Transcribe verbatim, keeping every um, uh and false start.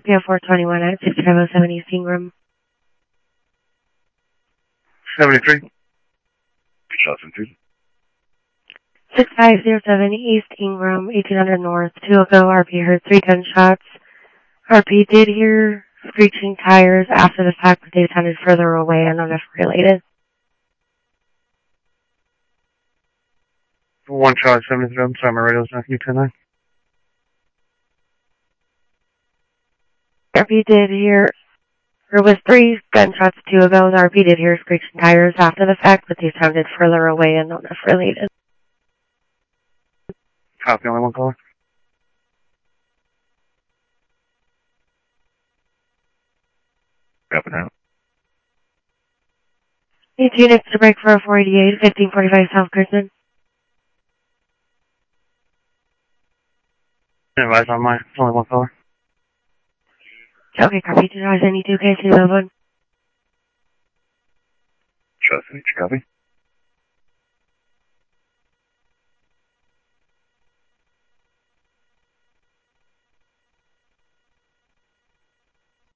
We have four twenty-one at sixty-five oh seven East Ingram. seventy-three. Shots in two. sixty-five oh seven East Ingram, eighteen hundred North. Two ago, R P heard three gunshots. R P did hear screeching tires after the fact, but they sounded further away and not related. One Charlie seventy-three. I'm sorry, my radio's not you ten nine. R P did hear, there was three gunshots two ago. R P did hear screeching tires after the fact, but they sounded further away and not related. Copy, only one caller. Copy now. eighteen extra break for a four eighty-eight, fifteen forty-five South Grisman. Advise on my, only one caller. Okay, copy. two nine two, K C eleven. Trust me, copy.